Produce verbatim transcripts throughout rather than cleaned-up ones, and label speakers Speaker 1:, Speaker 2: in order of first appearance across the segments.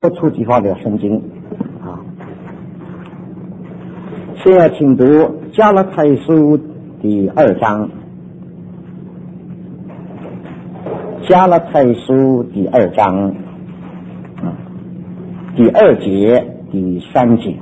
Speaker 1: 多处地方的圣经啊。现在请读加拉太书第二章，加拉太书第二章、啊、第二节第三节。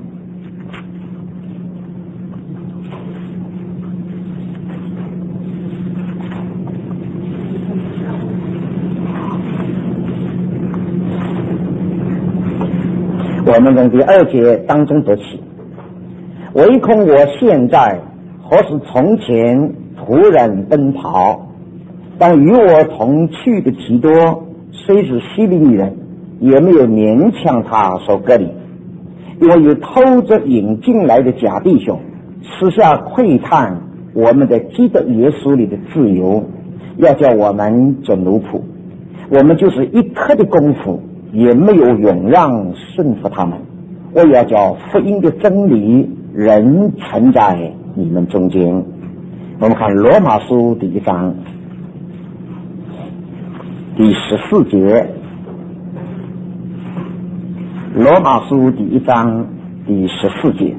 Speaker 1: 我们从第二节当中读起，唯恐我现在或是从前突然奔跑，但与我同去的提多虽是希利尼人，也没有勉强他受割礼，因为有偷着引进来的假弟兄私下窥探我们的基督耶稣里的自由，要叫我们做奴仆。我们就是一刻的功夫也没有勇让顺服他们，我也要叫福音的真理仍存在你们中间。我们看罗马书第一章第十四节，罗马书第一章第十四节，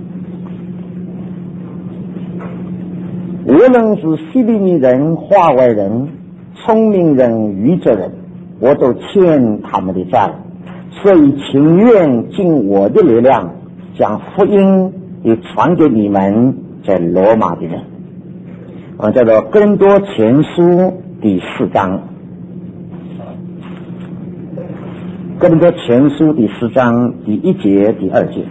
Speaker 1: 无论是希利尼人、化外人、聪明人、愚者人，我都欠他们的债，所以情愿尽我的力量将福音也传给你们在罗马的人。我叫做哥林多前书第四章，哥林多前书第四章第一节第二节。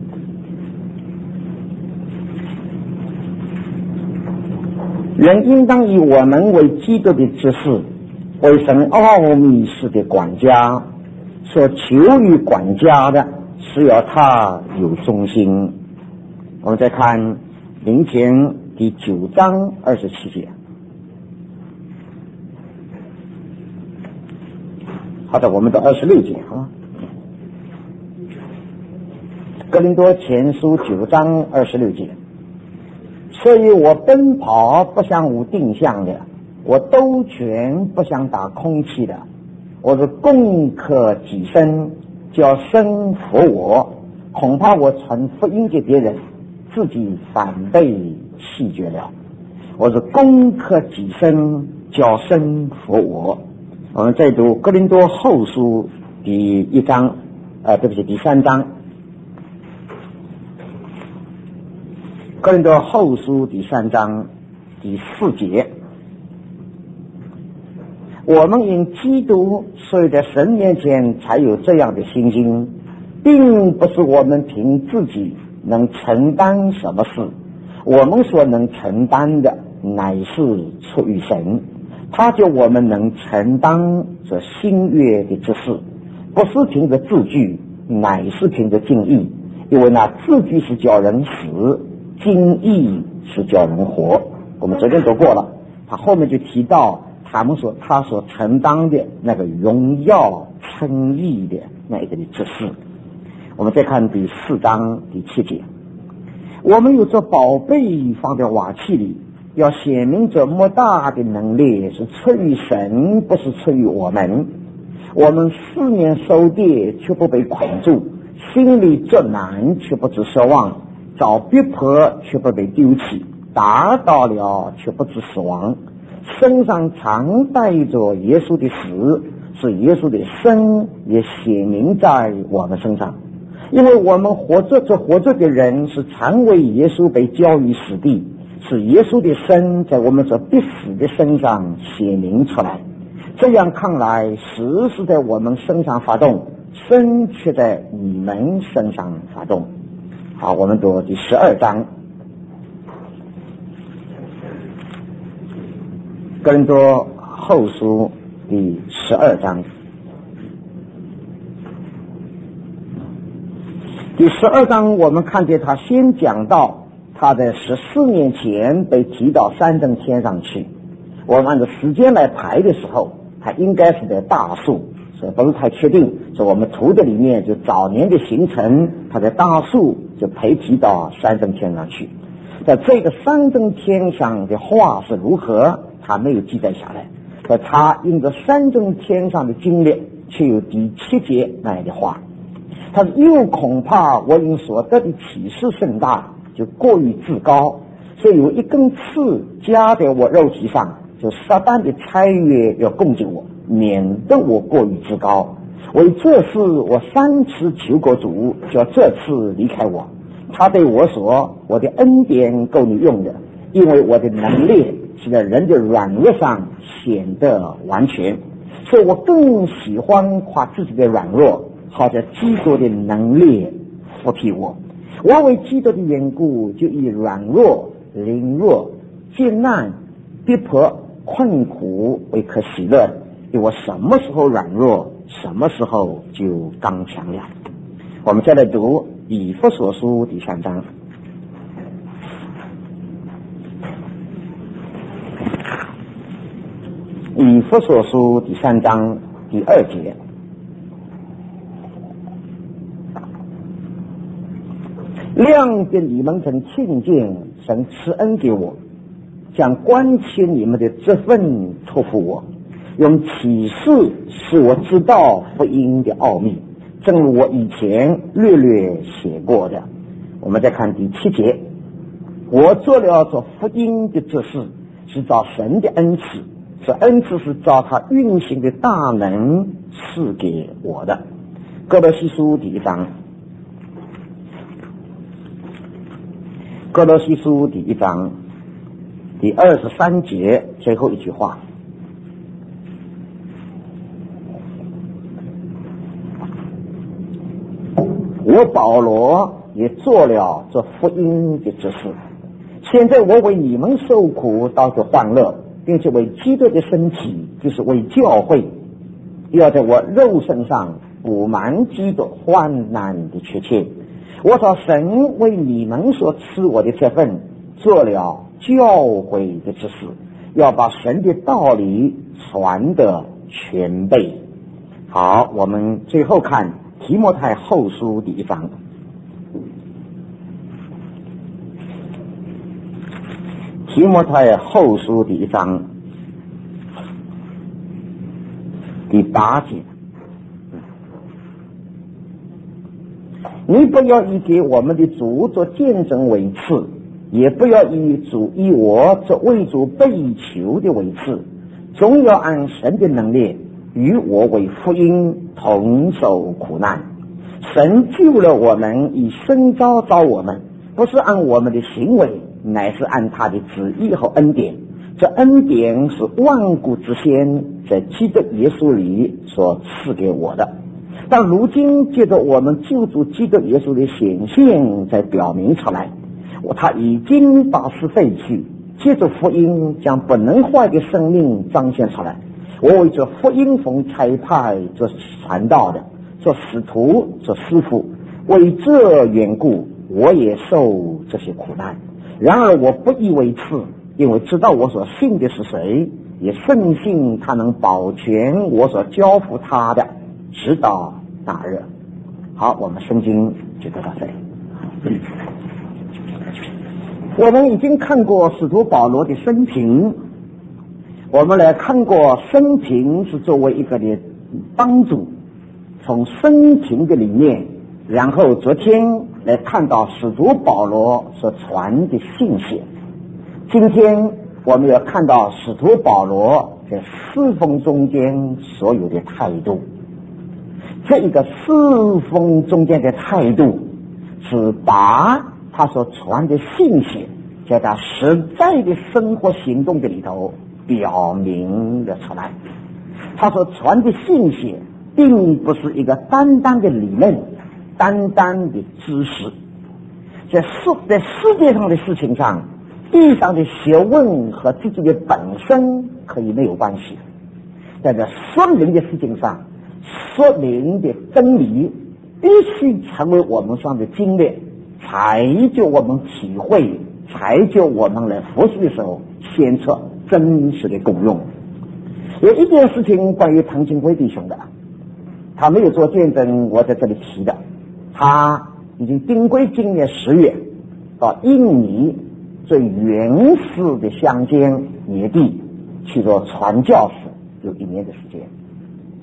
Speaker 1: 人应当以我们为基督的执事，为神奥秘事的管家，所求于管家的是要他有忠心。我们再看林前第九章二十七节。好的，我们到二十六节啊。哥林多前书九章二十六节，所以我奔跑不像无定向的，我兜拳不想打空气的，我是攻克己身，叫身服我，恐怕我传福音给别人，自己反被弃绝了。我是攻克己身，叫身服我。我们再读哥林多后书第一章，呃，对不起，第三章。哥林多后书第三章第四节，我们因基督所以在神面前才有这样的心经，并不是我们凭自己能承担什么事，我们所能承担的乃是出于神，他叫我们能承担这新约的之事，不是凭着字句，乃是凭着经意，因为那字句是叫人死，经意是叫人活。我们昨天读过了，他后面就提到他们所他所承担的那个荣耀称义的那一个的指示。我们再看第四章第七节，我们有这宝贝放在瓦器里，要显明这莫大的能力是出于神，不是出于我们。我们四面受跌却不被捆住，心里作难却不知奢望，遭逼迫却不被丢弃，达到了却不知死亡，身上常带着耶稣的死，是耶稣的生也显明在我们身上。因为我们活着这活着的人是常为耶稣被交于死地，是耶稣的生在我们这必死的身上显明出来。这样看来，死是在我们身上发动，生却在你们身上发动。好，我们读第十二章，哥林多后书第十二章。第十二章我们看见他先讲到他在十四年前被提到三正天上去。我们按照时间来排的时候，他应该是在大树，所以不是太确定。所以我们图的里面就早年的行程，他在大树就被提到三正天上去。在这个三正天上的话是如何，他没有记载下来。在他因着三正天上的经历， 却有第七节那样的话，他说又恐怕我因所得的启示甚大，就过于自高，所以有一根刺加在我肉体上，就撒旦的差约要攻击我，免得我过于自高。为这事我三次求过主，叫这次离开我。他对我说，我的恩典够你用的，因为我的能力是在人的软弱上显得完全，所以我更喜欢夸自己的软弱，好在基督的能力扶庇我。我为基督的缘故，就以软弱、凌弱、艰难、逼迫、困苦为可喜乐，因为我什么时候软弱，什么时候就刚强了。我们再来读以弗所书第三章。以弗所书第三章第二节，谅解你们曾亲近，神赐恩给我，将关切你们的这份托付我，用启示使我知道福音的奥秘，正如我以前略略写过的。我们再看第七节，我做了做福音的这事，是照神的恩赐，这恩赐是照他运行的大能赐给我的。哥罗西书第一章，哥罗西书第一章第二十三节最后一句话，我保罗也做了这福音的这事，现在我为你们受苦，当作欢乐，并且为基督的身体，就是为教会，要在我肉身上补满基督患难的缺欠。我照神为你们所赐我的这份，做了教会的之事，要把神的道理传得全备。好，我们最后看提摩太后书第一章。提摩太后书第一章第八节，你不要以给我们的主做见证为次，也不要以主以我做为主被求的为次，总要按神的能力与我为福音同受苦难。神救了我们，以深招招我们，不是按我们的行为，乃是按他的旨意和恩典。这恩典是万古之先在基督耶稣里所赐给我的，但如今借着我们救主基督耶稣的显现在表明出来，他已经把事废去，借着福音将不能坏的生命彰显出来。我为这福音奉差派做传道的，做使徒，做师傅，为这缘故我也受这些苦难。然而我不以为耻，因为知道我所信的是谁，也深信他能保全我所交付他的，直到那日。好，我们圣经就读到这里。我们已经看过使徒保罗的生平，我们来看过生平是作为一个的帮助，从生平的里面，然后昨天来看到使徒保罗所传的信息。今天我们要看到使徒保罗在侍奉中间所有的态度。这一个侍奉中间的态度是把他所传的信息在他实在的生活行动的里头表明了出来。他所传的信息并不是一个单单的理论，单单的知识，在世在世界上的事情上，地上的学问和自己的本身可以没有关系，在这属灵的事情上，属灵的真理必须成为我们上的经历，才就我们体会，才就我们来服侍的时候显出真实的功用。有一件事情关于唐金辉弟兄的，他没有做见证，我在这里提的。他已经丁归今年十月到印尼最原始的乡间野地去做传教士，有一年的时间。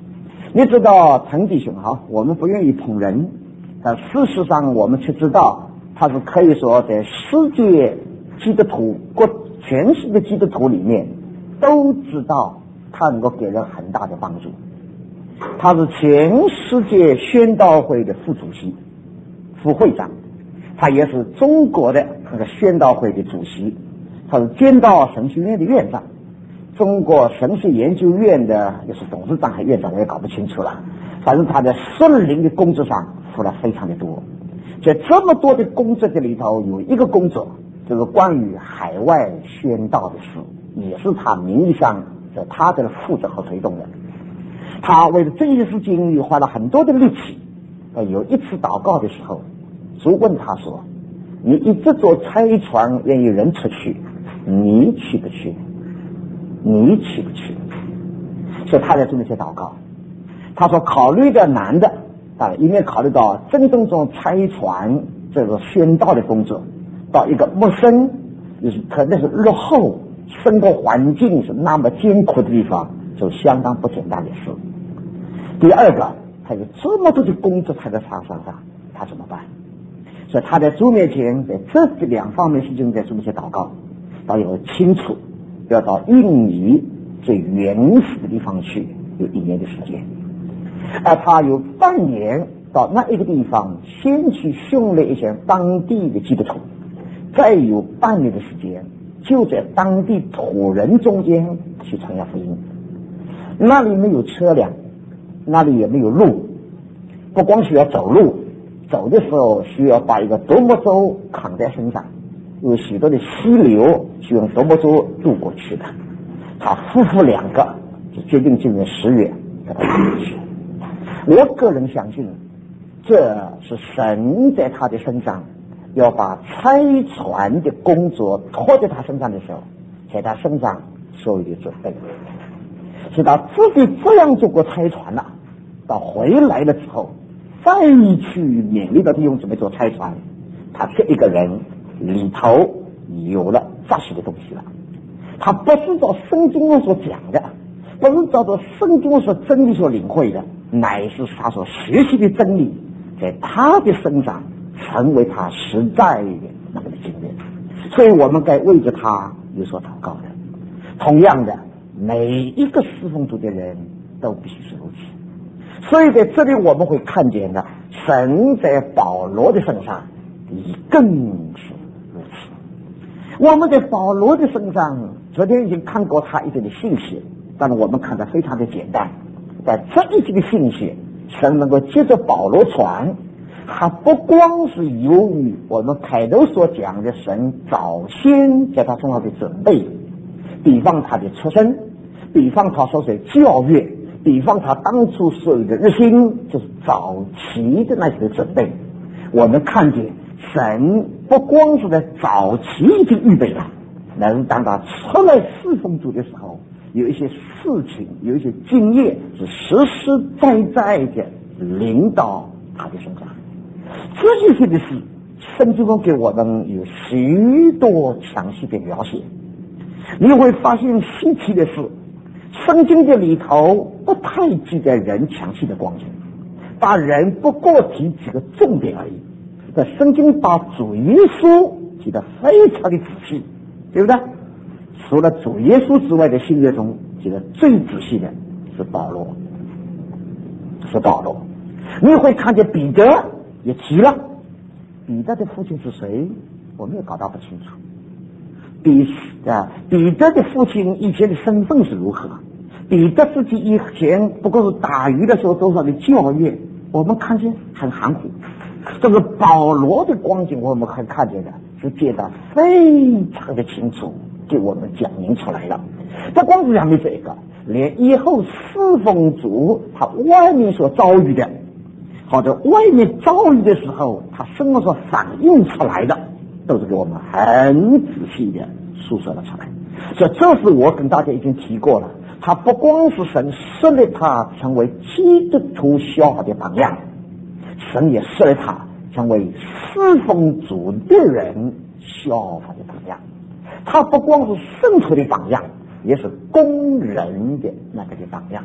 Speaker 1: 你知道陈弟兄哈，我们不愿意捧人，但事实上我们却知道他是可以说在世界基督徒国全世界基督徒里面都知道他能够给人很大的帮助。他是全世界宣道会的副主席、副会长，他也是中国的那个宣道会的主席，他是剑道神学院的院长，中国神学研究院的也是董事长还院长，我也搞不清楚了。反正他在圣灵的工作上付了非常的多。在这么多的工作的里头，有一个工作就是关于海外宣道的事，也是他名义上在他的负责和推动的。他为了这件事情又花了很多的力气。有一次祷告的时候，主问他说：你一直坐差船愿意人出去，你去不去？你去不去？所以他在做那些祷告。他说考虑的难的啊，一面考虑到真正中差船这个宣道的工作，到一个陌生就是可能是落后生活环境是那么艰苦的地方，就相当不简单的事。第二个，他有这么多的工作在他身上，他怎么办？所以他在主面前在这两方面事情在做一些祷告，到有清楚要到印尼最原始的地方去，有一年的时间。而他有半年到那一个地方，先去训练一些当地的基督徒，再有半年的时间就在当地土人中间去传扬福音。那里没有车辆，那里也没有路，不光需要走路，走的时候需要把一个独木舟扛在身上，有许多的溪流是用独木舟渡过去的。他夫妇两个就决定今年十月跟他一起去。我个人相信，这是神在他的身上要把差传的工作拖在他身上的时候，在他身上所有的准备，是他自己这样做过差传了，到回来了之后再去勉励的弟兄准备做差传，他这一个人里头有了扎实的东西了。他不是照圣经中所讲的，不是照着圣经所真理所领会的，乃是他所学习的真理在他的身上成为他实在的那么的经验。所以我们该为着他有所祷告的。同样的，每一个侍奉主的人都必须是如此。所以在这里我们会看见的，神在保罗的身上也更是如此。我们在保罗的身上昨天已经看过他一点的信息，但是我们看得非常的简单。在这一节的信息，神能够接着保罗传，他不光是由于我们开头所讲的神早先在他身上的准备，比方他的出身，比方他所受的教育，比方他当初所有的热心，就是早期的那些准备。我们看见神不光是在早期已经预备了，乃是当他出来侍奉主的时候，有一些事情，有一些经验是实实在在的领导他的身上。这些的事，圣经中给我们有许多详细的描写。你会发现稀奇的是，圣经的里头不太记载人详细的光景，把人不过提几个重点而已。那圣经把主耶稣记得非常的仔细，对不对？除了主耶稣之外的新约中记得最仔细的是保罗，是保罗。你会看见彼得也提了，彼得的父亲是谁？我们也搞到不清楚。彼啊，彼得的父亲以前的身份是如何？彼得自己以前不过是打鱼的时候多少的教育，我们看见很含糊。这个保罗的光景，我们可以看见的是记得非常的清楚，给我们讲明出来了。不光是讲明这个，连以后侍奉主他外面所遭遇的，或者外面遭遇的时候他身上所反映出来的，都是给我们很仔细的述说了出来。所以这是我跟大家已经提过了，他不光是神设立他成为基督徒效法的榜样，神也设立他成为侍奉主的人效法的榜样。他不光是圣徒的榜样，也是工人的那个的榜样。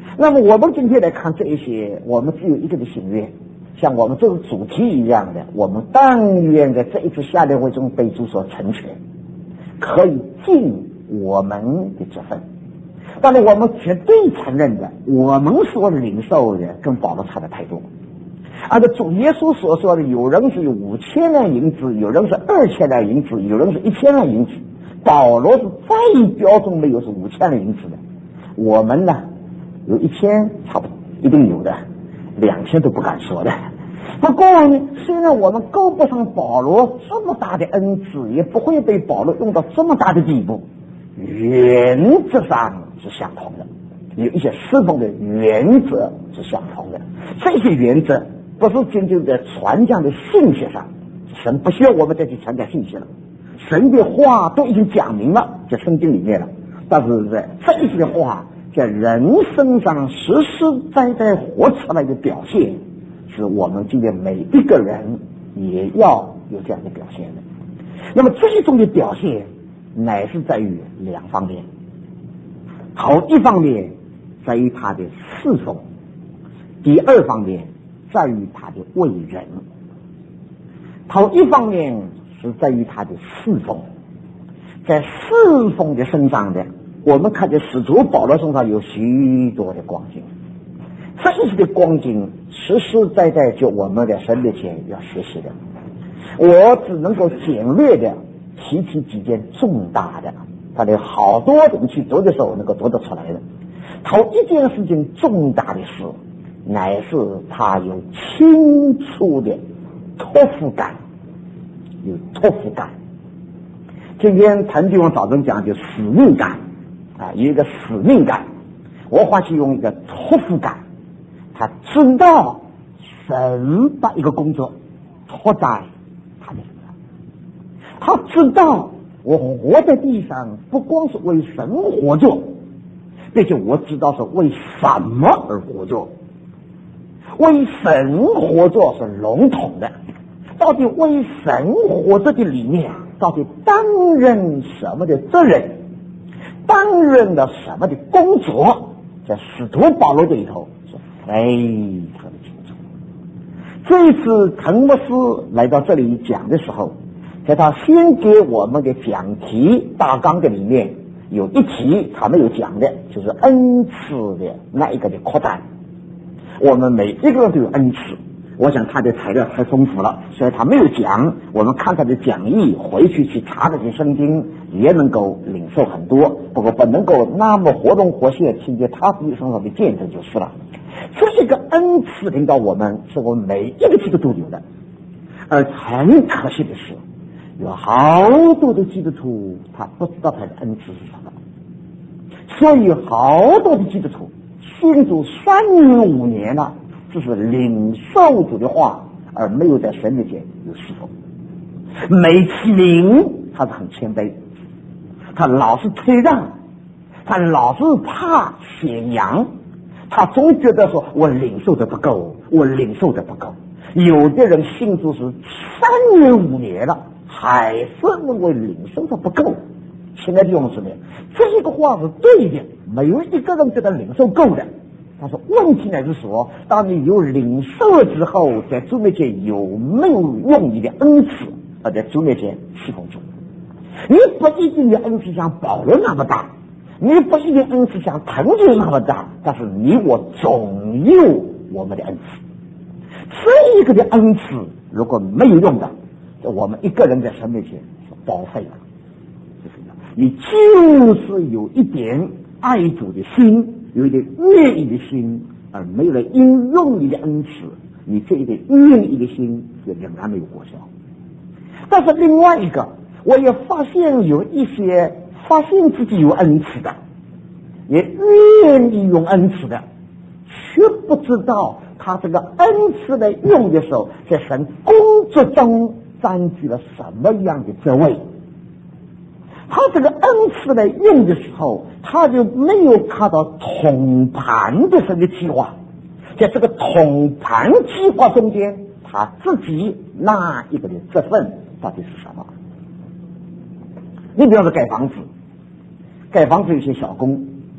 Speaker 1: 那么我们今天来看这一些，我们只有一个的心愿，像我们这个主题一样的，我们但愿在这一次夏令会中被主所成全，可以尽我们的这份。但是我们绝对承认的，我们所领受的跟保罗差的太多。按照主耶稣所说的，有人是有五千两银子，有人是二千两银子，有人是一千两银子。保罗是再标准没有是五千两银子的，我们呢有一千差不多一定有的，两千都不敢说的。不过呢，虽然我们够不上保罗这么大的恩赐，也不会被保罗用到这么大的地步，原则上是相同的，有一些侍奉的原则是相同的。这些原则不是仅仅在传讲的信息上，神不需要我们再去传讲信息了，神的话都已经讲明了，在圣经里面了。但是在这些话在人身上实实在在活出来的表现，是我们今天每一个人也要有这样的表现的。那么这种的表现乃是在于两方面，头一方面在于他的侍奉，第二方面在于他的为人。头一方面是在于他的侍奉，在侍奉的身上的，我们看见使徒保罗身上有许多的光景，这些的光景实实在在就我们的神面前要学习的。我只能够简略的提起几件重大的，他的好多人去读的时候能够读得出来的。头一件事情重大的事，乃是他有清楚的托付感，有托付感。今天谭弟兄早晨讲的使命感啊，有一个使命感，我欢喜用一个托付感。他知道神把一个工作托在他的身上，他知道我活在地上不光是为神活着，并且我知道是为什么而活着。为神活着是笼统的，到底为神活着的理念，到底担任什么的责任，担任了什么的工作，在使徒保罗这里头是非常的清楚。这一次滕牧师来到这里讲的时候，在他先给我们的讲题大纲的里面有一题他没有讲的，就是恩赐的那一个的扩展。我们每一个人都有恩赐，我想他的材料太丰富了，所以他没有讲。我们看他的讲义，回去去查这些圣经，也能够领受很多。不过不能够那么活动活现，听见他自己身上的见证就是了。这一个恩赐领导我们，是我们每一个基督徒有的。而很可惜的是，有好多的基督徒他不知道他的恩赐是什么，所以好多的基督徒信主三年五年了，只是领受主的话，而没有在神面前有侍奉。每起名他是很谦卑，他老是退让，他老是怕显扬，他总觉得说我领受的不够，我领受的不够。有的人信主是三年五年了，还是认为领受的不够。亲爱的弟兄姊妹，这个话是对的，没有一个人觉得领受够的。但是问题乃是说，当你有领受之后，在主面前有没有用你的恩赐，而在主面前侍奉主？你不一定的恩赐像保罗那么大，你不一定恩赐像滕弟兄那么大，但是你我总有我们的恩赐。这一个的恩赐如果没有用的，我们一个人在神面前是报废了。你就是有一点爱主的心，有一点愿意的心，而没有了应用你的恩赐，你这一点愿意的心也仍然没有果效。但是另外一个，我也发现有一些发现自己有恩赐的，也愿意用恩赐的，却不知道他这个恩赐的用的时候，在神工作中占据了什么样的职位。他这个恩赐来用的时候，他就没有看到统盘的这个计划，在这个统盘计划中间，他自己那一个的责任到底是什么？你比方说盖房子，盖房子有些小工，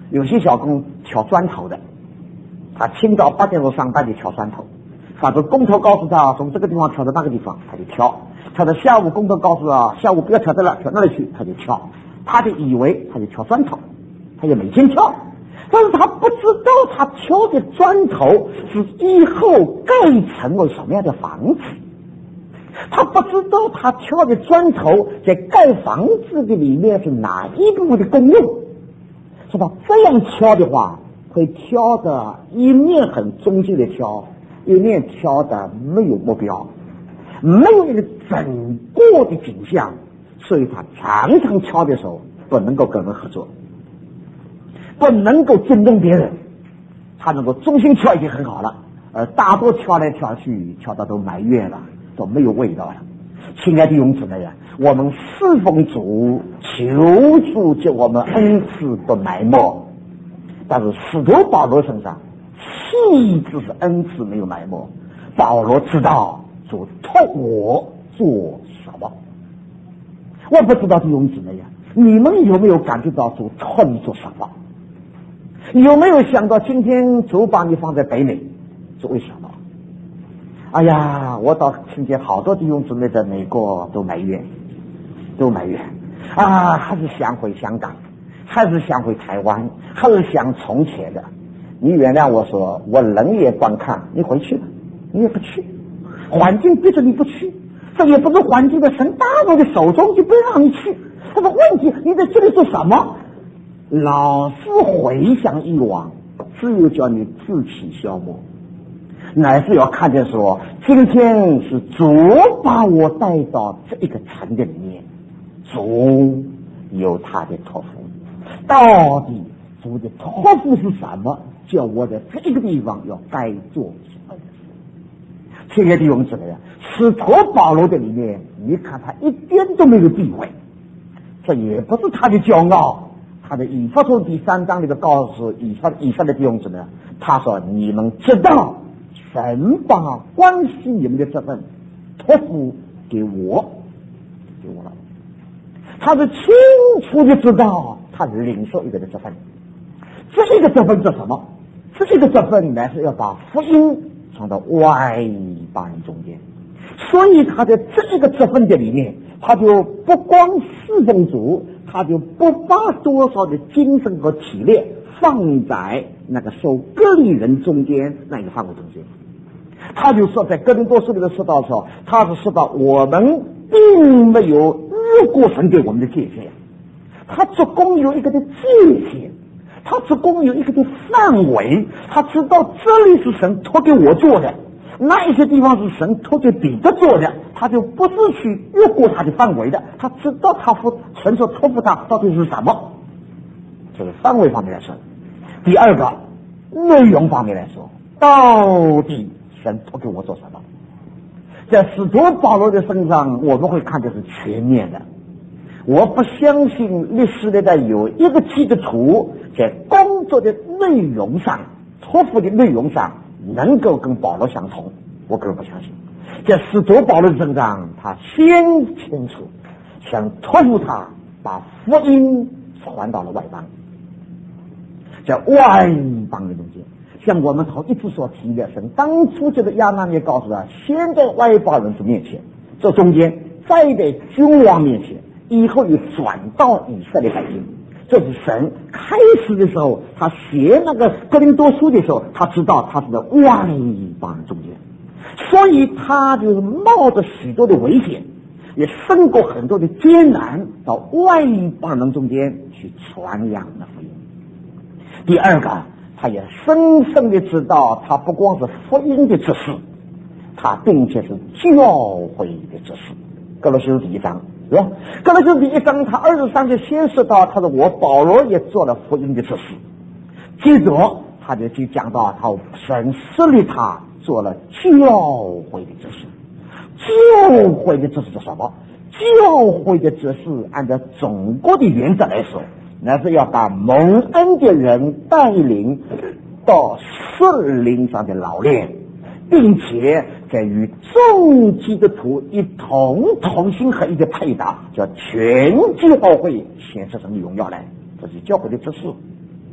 Speaker 1: 有些小工挑砖头的，他清早八点钟上班就挑砖头，反正工头告诉他从这个地方挑到那个地方，他就挑，挑到下午工头告诉他下午不要挑这了，挑那里去，他就挑，他就以为他就挑砖头，他就每天挑，但是他不知道他挑的砖头是以后盖成了什么样的房子，他不知道他挑的砖头在盖房子的里面是哪一部分的功用，说他这样挑的话会挑的一面很中性的挑，一面挑的没有目标，没有一个整个的景象，所以他常常挑的时候不能够跟人合作，不能够尊重别人，他能够中心挑已经很好了，而大多挑来挑去挑到都埋怨了，都没有味道了。亲爱的弟兄姊妹呀，我们侍奉主，求主叫我们恩赐不埋没，但是使徒保罗身上气质是恩赐没有埋没，保罗知道主托我做什么。我不知道弟兄姊妹呀，你们有没有感觉到主托你做什么？有没有想到今天主把你放在北美，是为什么？哎呀，我倒听见好多弟兄姊妹在美国都埋怨，都埋怨啊，还是想回香港，还是想回台湾，还是想从前的。你原谅我说，我冷眼观看，你回去了，你也不去，环境逼着你不去，这也不是环境的神大陆的手中就不让你去。他说问题你在这里做什么？老是回想以往，只有叫你自取消磨，乃是要看见说，今天是主把我带到这一个城的里面，主有他的托付，到底主的托付是什么？叫我在这一个地方要该做什么？亲爱的弟兄姊妹啊，使徒保罗的里面，你看他一点都没有避讳，这也不是他的骄傲。他的以弗所第三章里头告诉以撒以撒的弟兄姊妹，他说你们知道神把关系你们的这份托付给我，给我了。他是清楚的知道他领受一个的这份，这一个这份是什么？这一个这份乃是要把福音传到外邦人中间，所以他在这一个这份的里面，他就不光侍奉主，他就不把多少的精神和体力放在那个受割礼人中间那个范围中间。他就说在哥林多书里的说到说，他是说到我们并没有越过神给我们的界限，他只供有一个的界限，他只供有一个的范围，他知道这里是神托给我做的，那一些地方是神托给彼得做的，他就不是去越过他的范围的，他知道他付神所托付他到底是什么，这是范围方面来说。第二个内容方面来说，到底神托给我做什么？在使徒保罗的身上，我们会看的是全面的。我不相信历史里的有一个基督徒在工作的内容上、托付的内容上能够跟保罗相同，我个人不相信。在使徒保罗身上，他先清楚想托付他把福音传到了外邦，在外邦人中间，像我们头一次所提的，神当初这个亚拿尼告诉他，先在外邦人的面前，这中间再在君王面前，以后又转到以色列百姓。这是神开始的时候，他写那个哥林多书的时候，他知道他是在外邦人中间，所以他就冒着许多的危险，也胜过很多的艰难，到外邦人中间去传扬那福音。第二个，他也深深的知道，他不光是福音的指示，他并且是教会的指示。哥罗西书第一章，是吧？哥罗西书第一章，他二十三节先说到，他说我保罗也做了福音的指示。接着他就去讲到，他神设立他做了教会的指示。教会的指示是什么？教会的指示按照总国的原则来说，那是要把蒙恩的人带领到圣灵上的老练，并且在与众基督徒一同同心合一的配搭，叫全教会显示神的荣耀来，这是教会的指示。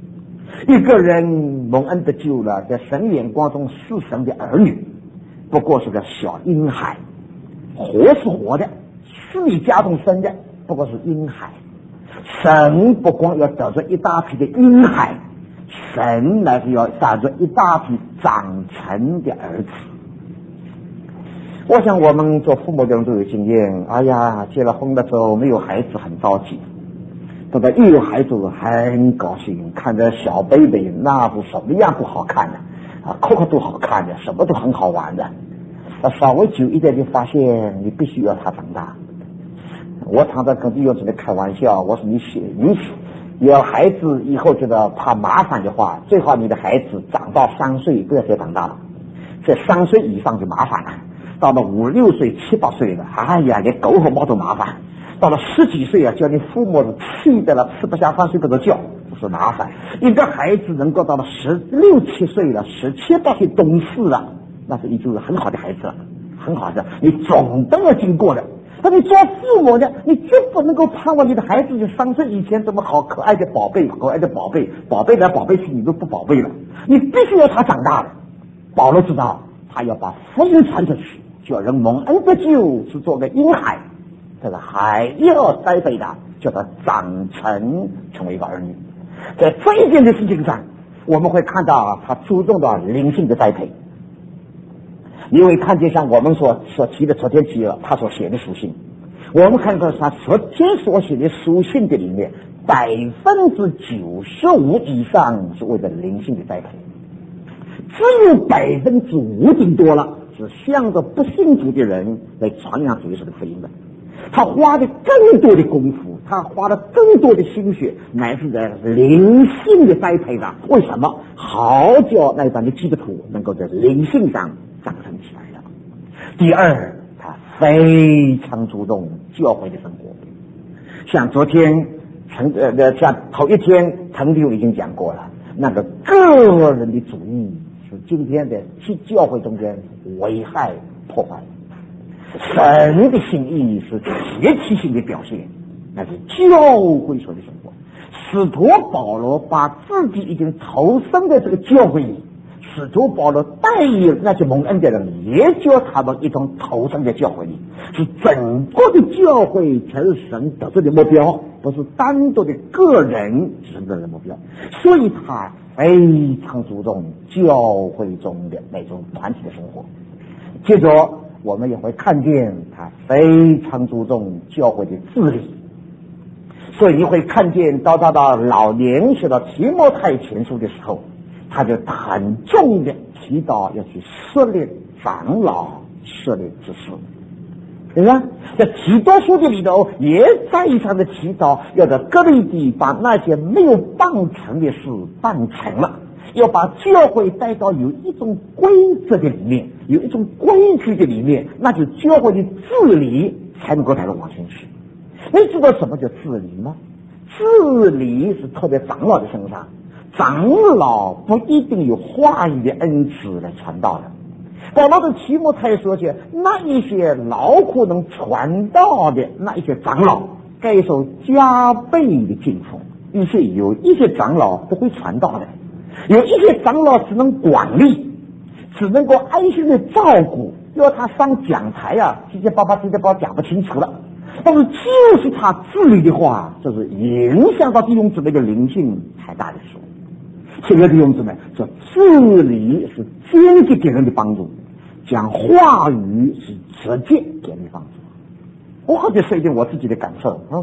Speaker 1: 一个人蒙恩得救了，在神眼光中是神的儿女，不过是个小婴孩，活是活的，是你家中生的，不过是婴孩。神不光要得着一大批的婴孩，神乃是要得着一大批长成的儿子。我想我们做父母的人都有经验，哎呀，结了婚的时候没有孩子很着急，等到一有孩子很高兴，看着小 baby 那是什么样不好看的啊，口口都好看的，什么都很好玩的。啊，稍微久一点就发现你必须要他长大。我常常跟弟兄姊妹开玩笑，我说你你要孩子以后觉得怕麻烦的话，最好你的孩子长到三岁不要再长大了，在三岁以上就麻烦了。到了五六岁七八岁了，哎呀，连狗和猫都麻烦。到了十几岁啊，叫你父母气的了，吃不下饭睡不着觉，这是麻烦。一个孩子能够到了十六七岁了，十七八岁懂事了，那是已经是很好的孩子了，很好的，你总都要经过的。那你做父母的，你绝不能够盼望你的孩子在三岁以前这么好可爱的宝贝，可爱的宝贝，宝贝来宝贝去，你都不宝贝了，你必须要他长大的。保罗知道，他要把福音传出去，叫人蒙恩得救，是做个婴孩，这个还要栽培他，叫他长成成为一个儿女。在这一件的事情上，我们会看到他注重到灵性的栽培。你会看见像我们所所提的昨天提了他所写的书信，我们看到他昨天所写的书信的里面，百分之九十五以上是为了灵性的栽培，只有百分之五顶多了是向着不信主的人来传扬主耶稣的福音的。他花的更多的功夫，他花了更多的心血，乃是在灵性的栽培上。为什么？好叫那一般的基督徒能够在灵性上长成起来了。第二，他非常注重教会的生活，像昨天陈呃像头一天陈弟兄已经讲过了，那个个人的主义是今天的去教会中间危害破坏。神的心意是节期性的表现，那是教会所的生活。使徒保罗把自己已经投身在这个教会里，使徒保罗带领那些蒙恩的人，也叫他们一同投身在教会里，是整个的教会才是神得出的目标，不是单独的个人神的目标。所以他非常注重教会中的那种团体的生活。接着我们也会看见他非常注重教会的治理，所以你会看见到他到老年写到提摩太前书的时候，他就很重的提到要去设立长老，设立执事，对吧？在提多书的里头也再三的提到，要在各地地把那些没有办成的事办成了，要把教会带到有一种规则的里面，有一种规矩的里面，那就教会的治理才能够带到往前去。你知道什么叫治理吗？治理是托在长老的身上，长老不一定有话语的恩赐来传道的。保罗的提摩太说起，那一些劳苦能传道的那一些长老，该受加倍的敬奉。一些有一些长老不会传道的，有一些长老只能管理，只能够安心的照顾，要他上讲台啊，结结巴巴结结巴巴讲不清楚了。但是就是他治理的话，这是影响到弟兄姊妹的灵性太大的事。所以弟兄姊妹，这治理是间接给人的帮助，讲话语是直接给人的帮助。我好像说一点我自己的感受啊。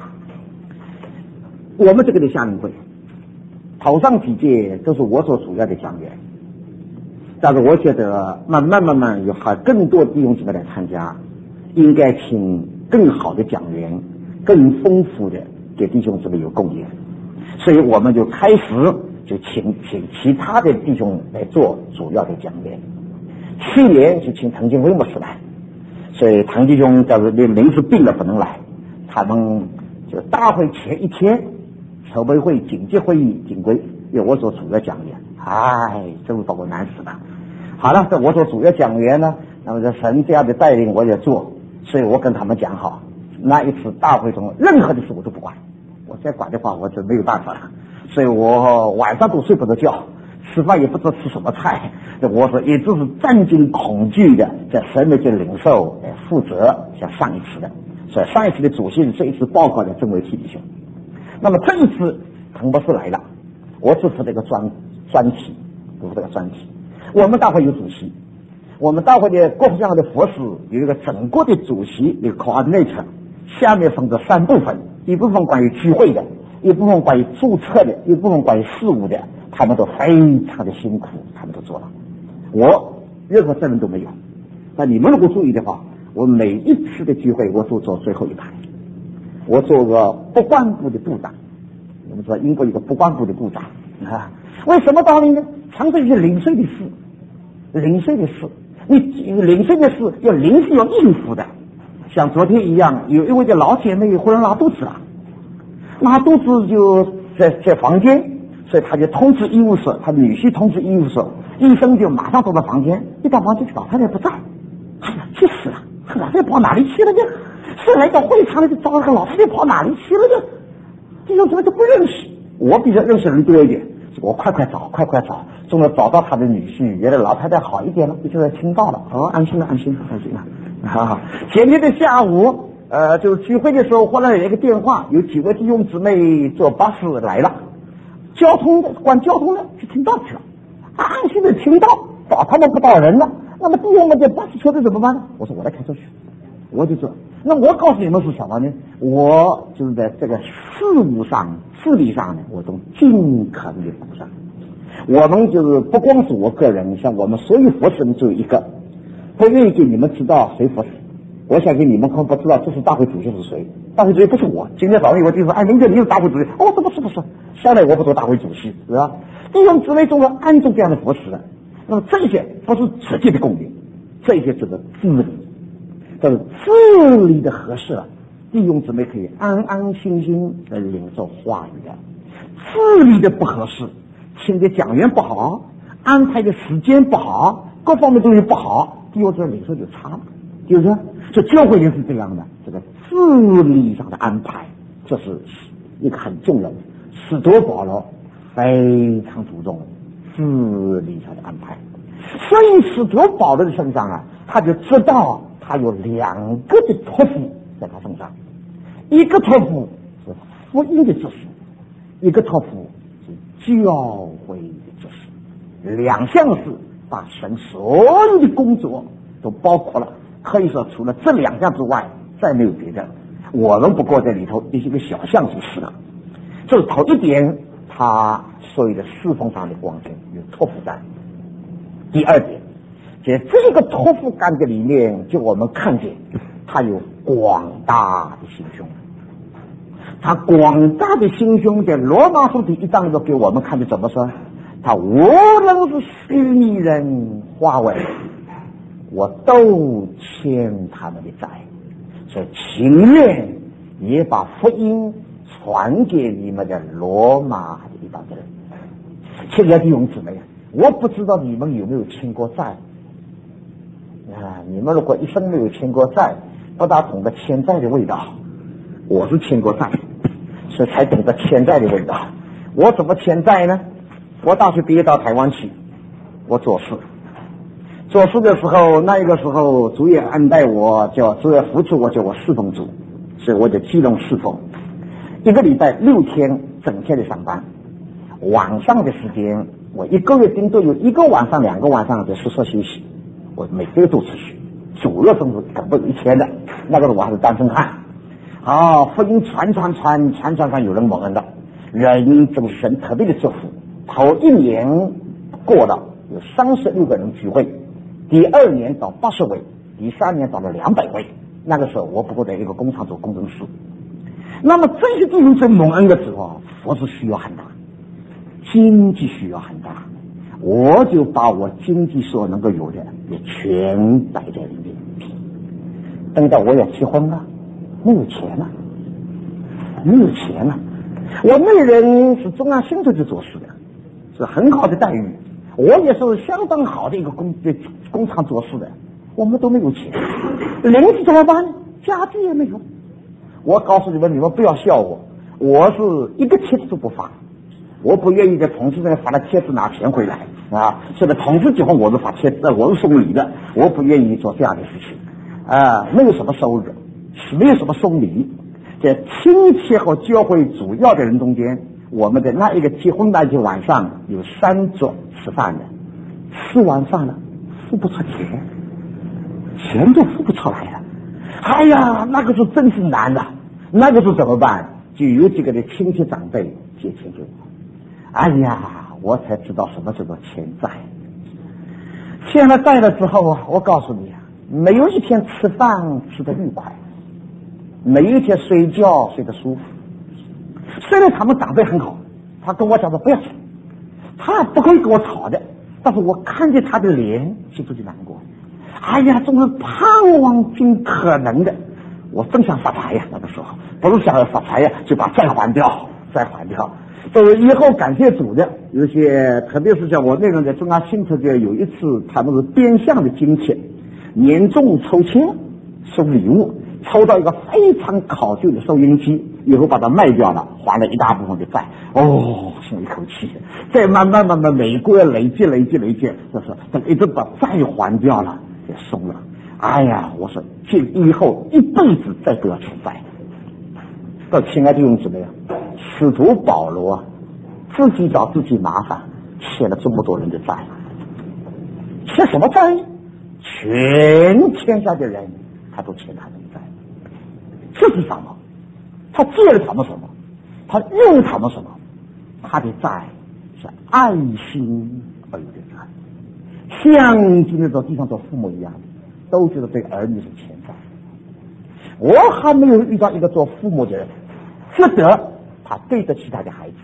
Speaker 1: 我们这个的夏令会头上几届都是我所主要的讲员，但是我觉得慢慢慢慢有还更多弟兄姊妹来参加，应该请更好的讲员，更丰富的给弟兄姊妹有贡献，所以我们就开始就请请其他的弟兄来做主要的讲员。去年就请滕金辉牧师来，所以滕弟兄假如临时病了不能来，他们就大会前一天筹备会紧急会议紧规由我做主要讲员，哎，真是把我难死了。好了，这我做主要讲员呢，那么这神这样的带领我也做，所以我跟他们讲好，那一次大会中任何的事我都不管，我再管的话我就没有办法了。 所以我晚上都睡不着觉，吃饭也不知道吃什么菜。我说也就是战惊恐惧的在神面前领受负责，像上一次的。所以上一次的主席，这一次报告的政委体弟兄。那么这一次滕博士来了，我支持这个专专题，读这个专题。我们大会有主席，我们大会的各项的佛事有一个整个的主席，一个 coordinator， 下面分成三部分，一部分关于聚会的，一部分关于注册的，一部分关于事务的，他们都非常的辛苦，他们都做了，我任何责任都没有。但你们如果注意的话，我每一次的聚会我都坐最后一排，我做个不管部的部长。我们说英国有个不管部的部长啊，为什么道理呢？常常一些零碎的事，零碎的事，你零碎的事要临时要应付的。像昨天一样，有一位的老姐妹忽然拉肚子了，拉肚子就在在房间，所以他就通知医务所，他女婿通知医务所，医生就马上到了房间，一到房间老太太不在，哎呀，气死了！老太太跑哪里去了呢？是来到会场了就找个老太太跑哪里去了呢？弟兄姊妹都不认识，我比较认识人多一点，我快快找，快快找，终于找到他的女婿，原来老太太好一点了，就在听到了，哦，安心了，安心了，安心了。啊，前天的下午，呃，就是聚会的时候，忽然有一个电话，有几位弟兄姊妹坐巴士来了，交通的管交通的就听到去了，安心的听到，找他们不到人了，那么弟兄们在巴士车子怎么办呢？我说我来开车去。我就说，那我告诉你们是什么呢？我就是在这个事务上、事理上呢，我都尽可能的补上。我们就是不光是我个人，像我们所有佛事人只有一个，不愿意给你们知道谁佛事。我想给你们可能不知道这是大会主席是谁，大会主席不是我。今天早上我就说，哎，明天你是大会主席，哦，这不是不是，将来我不做大会主席，是吧？这种职位中要安住这样的佛事的，那么这些不是直接的供应，这些这个治理。这是治理的合适了，弟兄姊妹可以安安心心来领受话语的。治理的不合适，请的讲员不好，安排的时间不好，各方面东西不好，弟兄姊妹领受就差了，就是说，这教会也是这样的，这个治理上的安排，这是一个很重要的。使徒保罗非常注重治理上的安排，所以使徒保罗的身上啊，他就知道。他有两个的托付在他身上，一个托付是福音的知识，一个托付是教会的知识，两项事把神所有的工作都包括了，可以说除了这两项之外再没有别的。我们不过在里头一些个小项就是了。这是头一点，他所有的侍奉上的光景有托付在。第二点，在这个托付感的里面，就我们看见他有广大的心胸，他广大的心胸在罗马书第一章里头给我们看的怎么说？他无论是虚拟人化为，我都欠他们的债，所以情愿也把福音传给你们的罗马的一帮人。亲爱的弟兄姊妹，我不知道你们有没有欠过债啊？你们如果一生没有欠过债，不大懂得欠债的味道。我是欠过债，所以才懂得欠债的味道。我怎么欠债呢？我大学毕业到台湾去，我做事，做事的时候，那一个时候主也安待我，叫主也扶持我，叫我侍奉主，所以我就基隆侍奉，一个礼拜六天整天的上班，晚上的时间我一个月顶多有一个晚上、两个晚上就宿舍休息，我每个月都出去，主要工作根本一天的，那个时候我还是单身汉。啊，福音传传传传传传，有人蒙恩的，人就是神特别的祝福。头一年过了，有三十六个人聚会，第二年到八十位，第三年到了两百位。那个时候我不过在一个工厂做工程师。那么这些弟兄在蒙恩的时候，佛是需要很大，经济需要很大，我就把我经济所能够有的也全摆在里面。等到我要结婚了，没有钱了，没有钱了。我那人是中央薪水去做事的，是很好的待遇。我也是相当好的一个工工厂做事的，我们都没有钱，邻居怎么办呢？家具也没有。我告诉你们，你们不要笑我，我是一个帖子都不发， 我不愿意在同事那发了帖子拿钱回来啊，现在同事结婚我是发帖子，我是送礼的，我不愿意做这样的事情啊，没有什么收入，没有什么送礼。在亲戚和教会主要的人中间，我们的那一个结婚那天晚上有三桌吃饭的，吃完饭了付不出钱，钱都付不出来了。哎呀，那个时候真是难了，那个时候怎么办？就有几个的亲戚长辈借钱给我。哎呀，我才知道什么叫做欠债。欠了债了之后啊，我告诉你啊，没有一天吃饭吃得愉快，每一天睡觉睡得舒服。虽然他们长辈很好，他跟我讲说不要钱，他不会跟我吵的，但是我看见他的脸心里就难过。哎呀，总是盼望尽可能的，我真想发财呀，那个时候不是想要发财呀，就把债还掉，债还掉。所以以后感谢主的，有些特别是像我那个在中央新车界有一次，他们是变相的津贴，年终抽签送礼物，抽到一个非常考究的收音机，以后把它卖掉了，还了一大部分的债。哦，松一口气，再慢慢慢慢每个月累积累积累积，就是等一直把债还掉了，也松了。哎呀，我说这以后一辈子再不要欠债。到亲爱的弟兄姊妹啊，使徒保罗啊，自己找自己麻烦，欠了这么多人的债。欠什么债？全天下的人他都欠他们的债。这是什么？他借了他们什么？他用他们什么？他的债是爱心而有的债，像今天做地上做父母一样，都觉得对儿女是欠债。我还没有遇到一个做父母的人觉得他对得起他的孩子。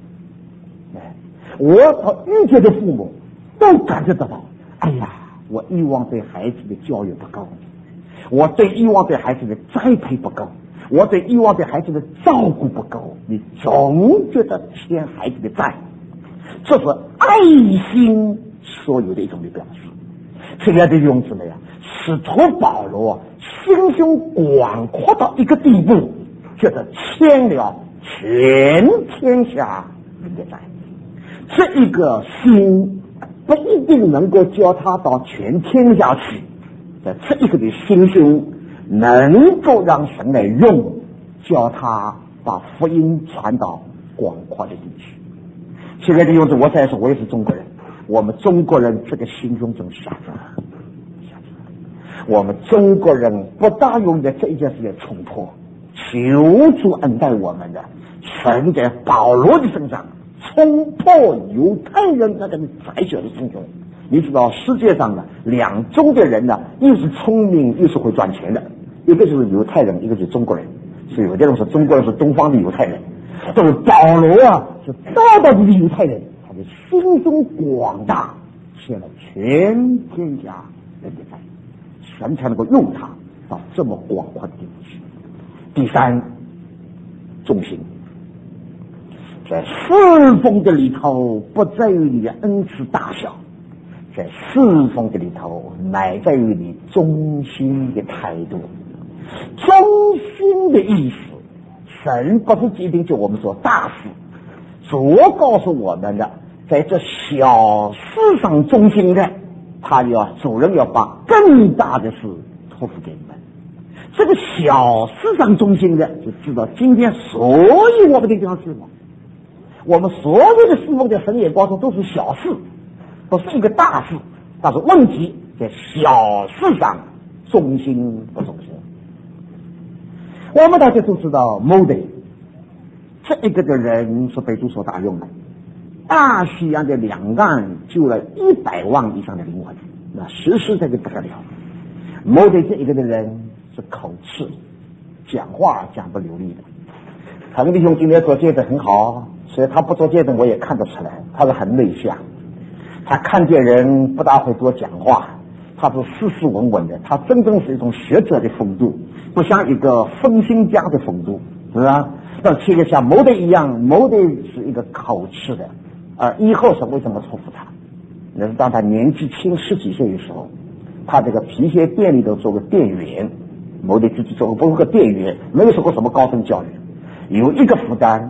Speaker 1: 我和遇见的父母都感觉得到，哎呀，我以往对孩子的教育不够，我对以往对孩子的栽培不够，我对以往对孩子的照顾不够，你总觉得欠孩子的债，这是爱心所有的一种的表示。亲爱的弟兄姊妹啊，使徒保罗心胸广阔到一个地步，觉得欠了全天下人的债。这一个心不一定能够叫他到全天下去，在这一个的心胸能够让神来用，叫他把福音传到广阔的地区。现在的用子，我再说，我也是中国人，我们中国人这个心胸真狭窄，狭窄。我们中国人不大容易在这一件事情冲破，求主恩待我们的，神在保罗的身上冲破犹太人那个窄小的心胸。你知道世界上呢，两种的人呢，又是聪明又是会赚钱的，一个就是犹太人，一个就是中国人。所以有的人说中国人是东方的犹太人，这个保罗啊是大大的犹太人，他的心胸广大，欠了全天下人的债，神才能够用他到这么广阔的地区。第三，忠心。在侍奉的里头，不在于你的恩赐大小，在侍奉的里头，乃在于你忠心的态度。忠心的意思，神不是一定叫我们做大事，主告诉我们的，在这小事上忠心的，他要主人要把更大的事托付给你们。这个小事上忠心的，就知道今天所有我们的地方事嘛。我们所有的侍奉在神眼光中都是小事，不是一个大事，但是问题在小事上忠心不忠心。我们大家都知道摩西这一个的人是被主所大用的，大西洋的两岸救了一百万以上的灵魂，那实实在在不得了。摩西这一个的人是口吃，讲话讲不流利的。唐弟兄今天做见证很好，所以他不做见证我也看得出来，他是很内向，他看见人不大会多讲话，他是斯斯文文的，他真正是一种学者的风度，不像一个风心家的风度，是吧？要切个像摩西一样，摩西是一个口吃的，而以后是为什么托付他？那是当他年纪轻十几岁的时候，他这个皮鞋店里头做个店员，摩西自己做过个店员，没有受过什么高等教育。有一个负担，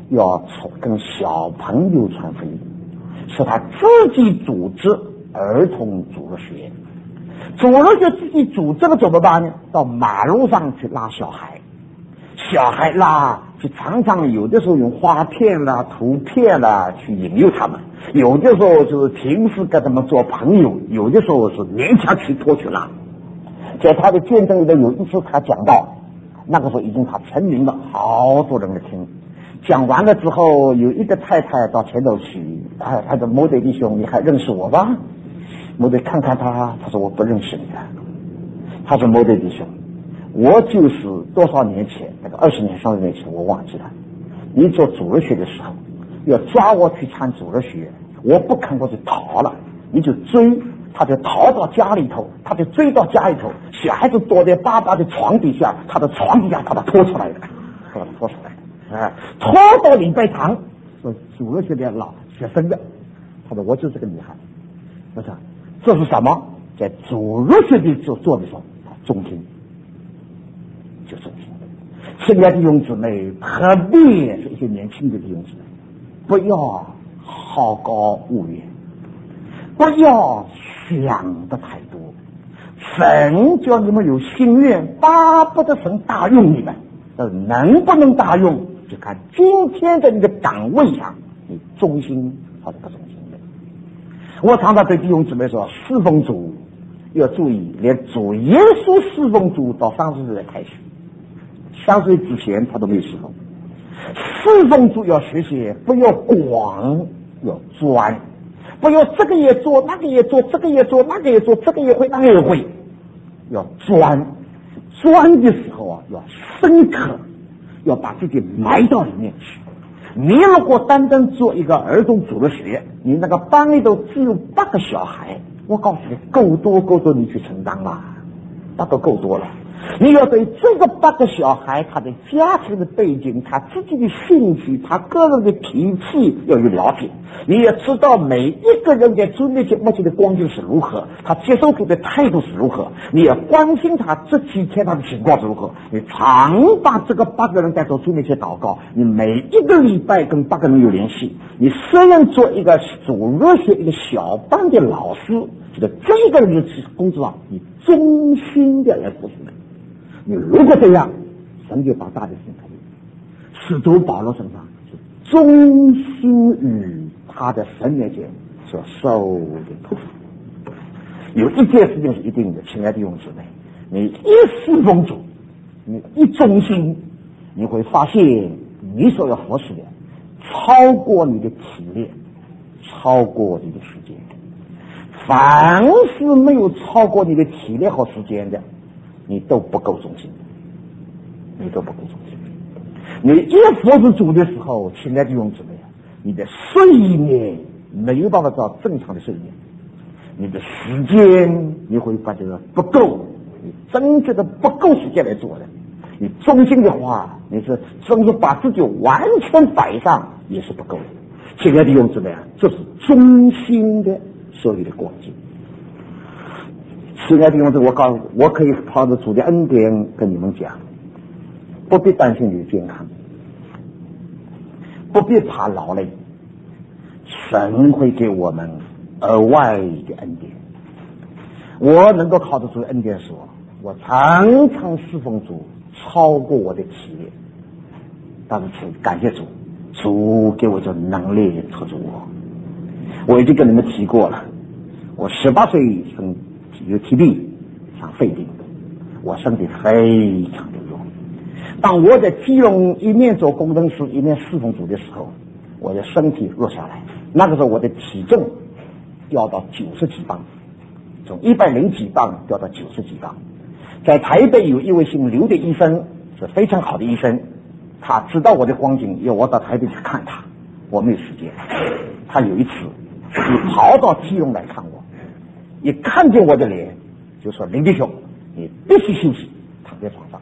Speaker 1: 要跟小朋友传福音，是他自己组织儿童主日学。主日学自己组织了怎么办呢？到马路上去拉小孩，小孩拉就常常有的时候用画片啦、图片啦去引诱他们，有的时候就是平时跟他们做朋友，有的时候是勉强去拖去拉。在他的见证里面有一次他讲到，那个时候已经他成名了，好多人来听。讲完了之后，有一个太太到前头去，他他说：“某德弟兄，你还认识我吧？”某德看看他，他说：“我不认识你的。”他说：“某德弟兄，我就是多少年前，那个二十年、三十年前，我忘记了。你做主日学的时候，要抓我去参主日学，我不肯我就逃了，你就追。”他就逃到家里头，他就追到家里头，小孩子躲在爸爸的床底下，他的床底下把他拖出来的，把他拖出来，哎，拖到礼拜堂，说主日学的老学生的，他说我就这个女孩，我说这是什么？在主日学的做做的时候，中听，就中听。亲爱的弟兄姊妹，特别是一些年轻的弟兄姊妹，不要好高骛远，不要想的太多，神叫你们有心愿，巴不得神大用你们，能不能大用就看今天在你的岗位上你忠心或者不忠心的。我常常对弟兄姊妹说，侍奉主要注意，连主耶稣侍奉主到三十岁才开始，三十岁之前他都没有侍奉。侍奉主要学习，不要广，要专，不要这个也做，那个也做，这个也做，那个也做，这个也会，那个也会，要专。专的时候啊，要深刻，要把自己埋到里面去。你如果单单做一个儿童主日学，你那个班里头只有八个小孩，我告诉你，够多够多，你去承担吧，那都够多了。你要对这个八个小孩他的家庭的背景，他自己的兴趣，他个人的脾气要有了解。你也知道每一个人在主面前目前的光景是如何，他接受主的态度是如何，你也关心他这几天他的情况是如何。你常把这个八个人带到主面前祷告，你每一个礼拜跟八个人有联系。你虽然做一个主日学一个小班的老师，就在这个日子工作上，你忠心的来服侍人。你如果这样，神就把大的心给你。使徒保罗身上是忠心于他的神面前所受的托付。有一件事情是一定的，亲爱的弟兄姊妹，你一侍奉主，你一忠心，你会发现你所要服侍的超过你的体力，超过你的时间。凡是没有超过你的体力和时间的，你都不够忠心，你都不够忠心。你一服侍主的时候，亲爱的弟兄姊妹，你的睡眠没有办法找正常的睡眠，你的时间你会发觉不够，你真正的不够时间来做的。你忠心的话，你是甚至把自己完全摆上也是不够的。亲爱的弟兄姊妹，这是忠心的所有的关键。亲爱的弟兄姊妹，我告诉我可以靠着主的恩典跟你们讲，不必担心你的健康，不必怕劳累，神会给我们额外的恩典。我能够靠着主的恩典说，我常常侍奉主超过我的体力，但是感谢主，主给我这能力托住我。我已经跟你们提过了，我十八岁生有 T B 上肺病，我身体非常的弱。当我在基隆一面做工程师一面侍奉主的时候，我的身体弱下来，那个时候我的体重掉到九十几磅，从一百零几磅掉到九十几磅。在台北有一位姓刘的医生，是非常好的医生，他知道我的光景，要我到台北去看他，我没有时间。他有一次就跑到基隆来看我，一看见我的脸就说：“林弟兄，你必须休息，躺在床上。”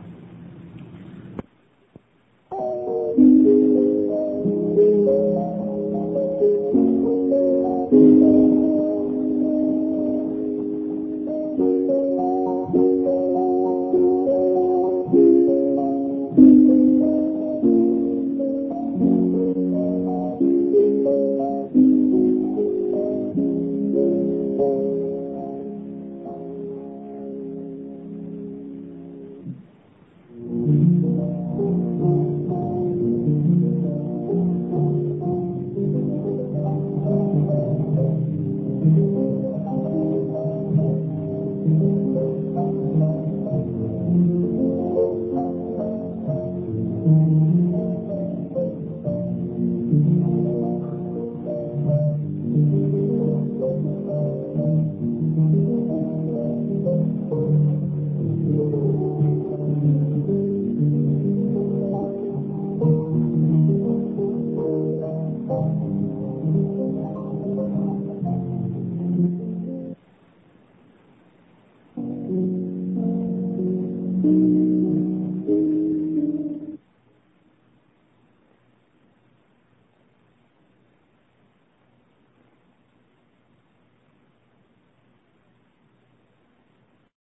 Speaker 1: 嗯。